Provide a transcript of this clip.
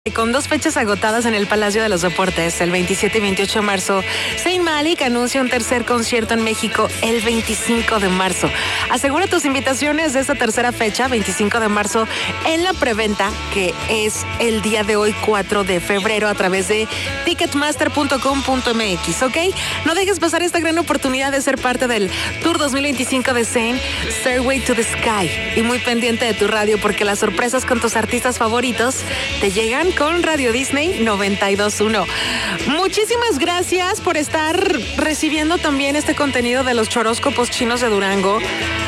Con 2 fechas agotadas en el Palacio de los Deportes, el 27 y 28 de marzo, Zayn Malik anuncia un tercer concierto en México el 25 de marzo. Asegura tus invitaciones de esta tercera fecha, 25 de marzo, en la preventa, que es el día de hoy, 4 de febrero, a través de ticketmaster.com.mx, ¿ok? No dejes pasar esta gran oportunidad de ser parte del Tour 2025 de Zayn, Stairway to the Sky. Y muy pendiente de tu radio, porque las sorpresas con tus artistas favoritos te llegan con Radio Disney 92.1. Muchísimas gracias por estar recibiendo también este contenido de los choróscopos chinos de Durango.